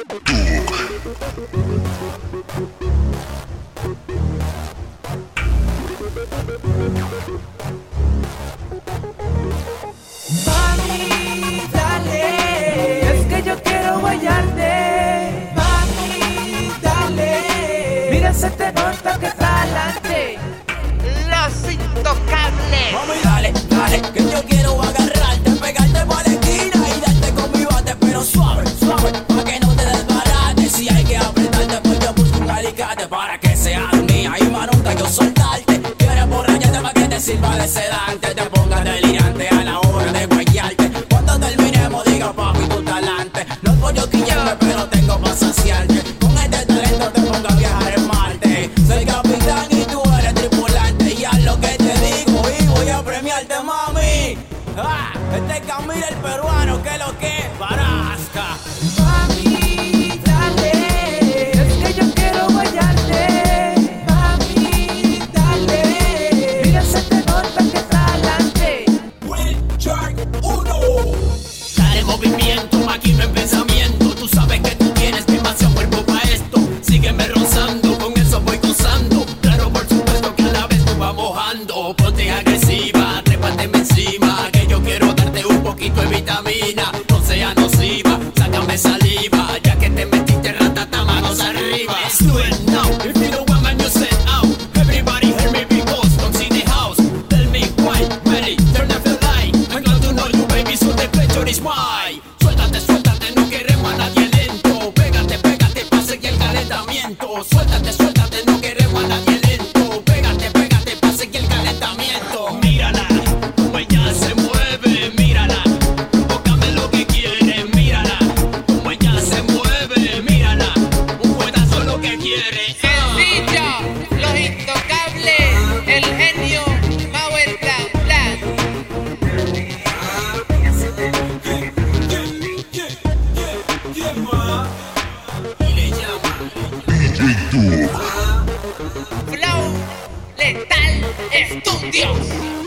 Mami, dale, es que yo quiero guayarte. Mami, dale, mira se te nota que está adelante. Los Intocables. Mami, dale, dale, que yo quiero agarrarte, pegarte por la esquina y darte con mi bate, pero suave, suave, pa' que no te desbarates. Si hay que apretarte, pues yo busco un alicate para que seas mía y más nunca yo soltarte. Quieres borracharte pa' que te sirva de sedante, te pongas delirante a la hora de guayarte. Cuando terminemos diga papi tu talante. No voy a quillarme, pero tengo pa' saciarte. Con este talento te pongo a viajar en Marte. Soy capitán y tú eres tripulante, y haz lo que te digo y voy a premiarte, mami. Este es Camila el peruano, que lo que es Parasca. Mami, dale, es que yo quiero guayarte. Mami, dale, mira se te nota que está adelante. Will Shark 1. Dale movimiento, máquina en pensamiento. Tú sabes que tú tienes demasiado cuerpo pa' esto. Sígueme rozando, con eso voy gozando. Claro, por supuesto que a la vez tú vas mojando. Ponte agresiva, trépateme encima, que yo quiero darte un poquito de vitamina. No sea nociva, sácame saliva, ya que te metiste ratata, manos arriba. Let's do it now, if you don't want man, you set out. Everybody hear me because don't see the house. Tell me why, ready, turn off the light. I'm glad to know you baby, so the pleasure is mine. Suéltate, suéltate, no queremos a nadie lento. Pégate, pégate, pa' seguir el calentamiento. Suéltate, suéltate, no queremos a nadie lento. Pégate, pégate, pa' seguir el calentamiento. Mírala, como ella se mueve, mírala. Tócame lo que quiere, mírala. Como ella se mueve, mírala. Un cuetazo lo que quiere. Sencillo, Los Intocables, el genio, Power Plan. Y le llama Flow Letal Estudios.